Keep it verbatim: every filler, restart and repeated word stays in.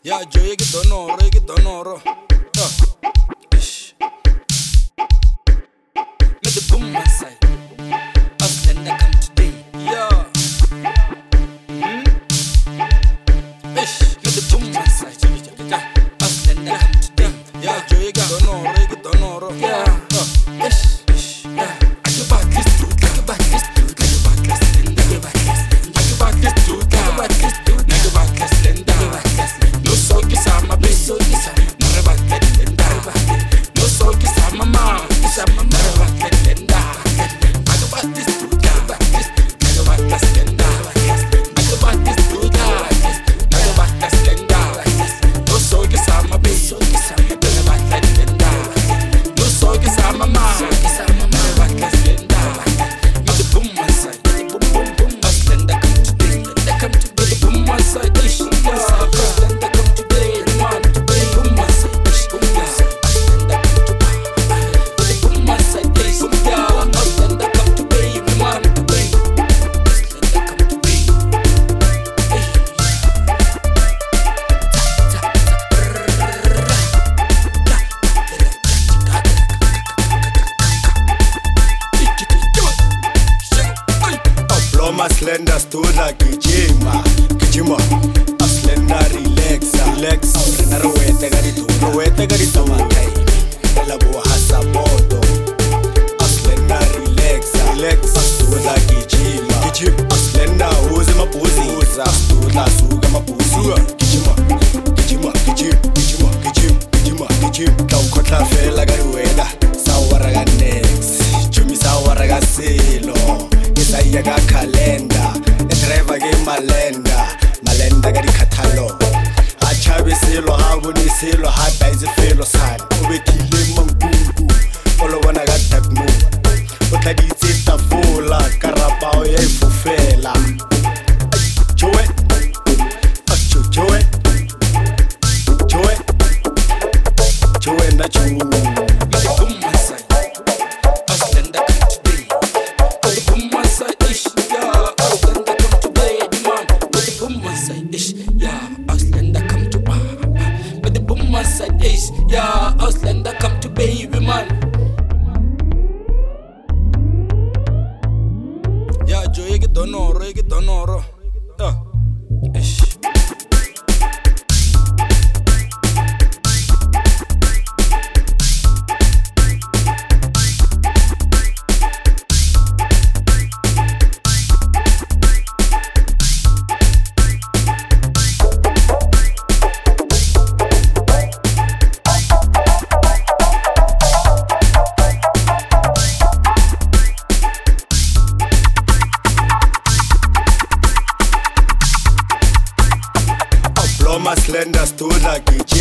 Yeah, Joe, you get donoro, you get donoro. Yeah. Ish. Let the boom my side. Us then that come today. Yeah. Hmm? Ish. Let the boom my side. Us then that come today. Yeah, Joe, you get donoro, you get donoro. Yeah. Uh. Ish. Ish. Yeah. I give back this dude. I give back this dude. I give back this dude. I give back this dude. I give back this dude. I give back this dude. I give back this dude. I give back this dude. No so kisa ma be so kisa. Nare back that lenda. No so kisa mama. Kisa mama. Nare back that lenda. I give back this dude. I give back this dude. I give back this lenda. I give back this dude. I give back this lenda. No so kisa ma be so kisa. Nare back that lenda. No so kisa mama. Kisa mama. Nare back that lenda. With the boom my side. Boom boom boom. Us lenda come today. Lenda come today. With the boom my side. Ish. Lenda come today. Man today. Boom my side. Ish. Boom my side. Us lenda come today. With the boom my side. Ish. Boom yeah. Us lenda come today. Man today. Us lenda come today. Ish. Aploma slender stula gijima gijima aslenda relaxa relax rena rowete gari tu rowete gari tamakai labo hasaboto aslenda relaxa relax stula gijima gijima aslenda uze mapuzi uza stula suga mapuzi gijima gijima gijima gijima gijima gijima gijima kawkhotla fela gari wena sawaraga next jumi sawaraga silo Saya ga kalenda, e driver ge malenda, malenda ga di khathalo. Achabe selo ha boni selo ha taize felo san. O betile mankuku, o lo bona ga takmo. O tla di tseta fola, karapao ya ifofela. Joe, acho Joe, Joe, Joe na chu. Yeah, Auslander come to baby man. Yeah, Joe, you get donoro, you get donoro. Yeah, ish. Slender stula gijima